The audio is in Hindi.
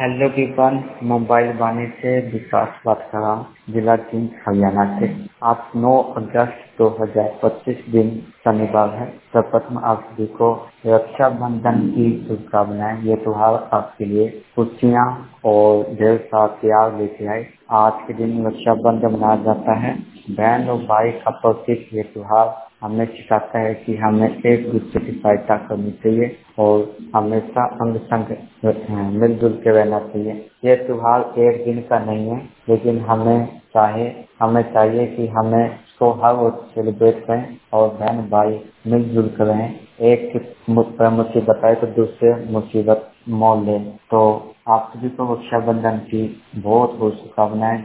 हेलो दीपन, मोबाइल वाणी से विकास बात कर रहा हूँ, जिला जींद हरियाणा से। आज 9 अगस्त 2025 दिन शनिवार है। सर्वप्रथम आप सभी को रक्षाबंधन की शुभकामनाएं। ये त्योहार आपके लिए खुशियाँ और ढेर सारा प्यार लेके आए। आज के दिन रक्षाबंधन मनाया जाता है। बहन और भाई का प्रतीक ये त्योहार हमें सिखाता है कि हमें एक दूसरे की सहायता करनी चाहिए और हमेशा अंग संग मिलजुल के रहना चाहिए। ये त्योहार एक दिन का नहीं है, लेकिन हमें चाहिए कि हमें इसको हर वक्त सेलिब्रेट करें और बहन भाई मिलजुल कर रहें। एक मुसीबत आए तो दूसरे मुसीबत मोल लें। तो आप सभी को रक्षाबंधन की बहुत बहुत शुभकामनाएं।